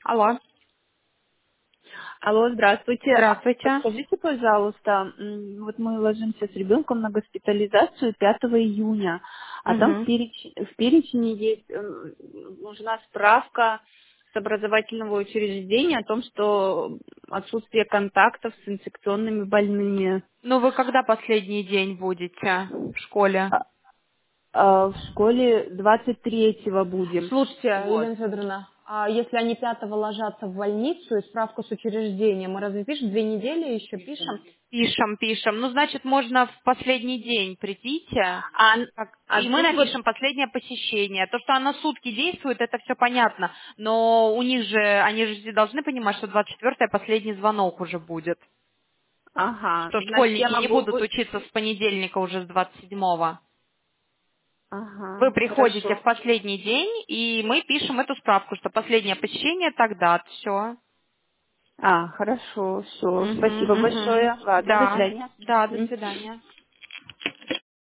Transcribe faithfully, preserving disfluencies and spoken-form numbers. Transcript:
Алло. Алло, здравствуйте. А, Здравствуйте. Подскажите, пожалуйста, м, вот мы ложимся с ребенком на госпитализацию пятого июня, а там в, Угу. переч- в перечне есть, м, нужна справка с образовательного учреждения о том, что отсутствие контактов с инфекционными больными. Ну, вы когда последний день будете в школе? А, а в школе двадцать третьего будем. Слушайте, Вот. Елена Федоровна, а если они пятого ложатся в больницу и справку с учреждения, мы разве пишем две недели еще пишем? Пишем, пишем. Ну, значит, можно в последний день придите, А, как- а и мы тут вот, напишем последнее посещение. То, что оно сутки действует, это все понятно. Но у них же, они же должны понимать, что двадцать четвёртое последний звонок уже будет. ага, Что значит, я школьники не могу будут быть... учиться с понедельника уже с двадцать седьмого. Вы Ага, приходите в хорошо. последний день, и мы пишем эту справку, что последнее посещение тогда. Все. А, хорошо, все. Угу, Спасибо угу. большое. Ладно, до Да, свидания. да, до М. свидания.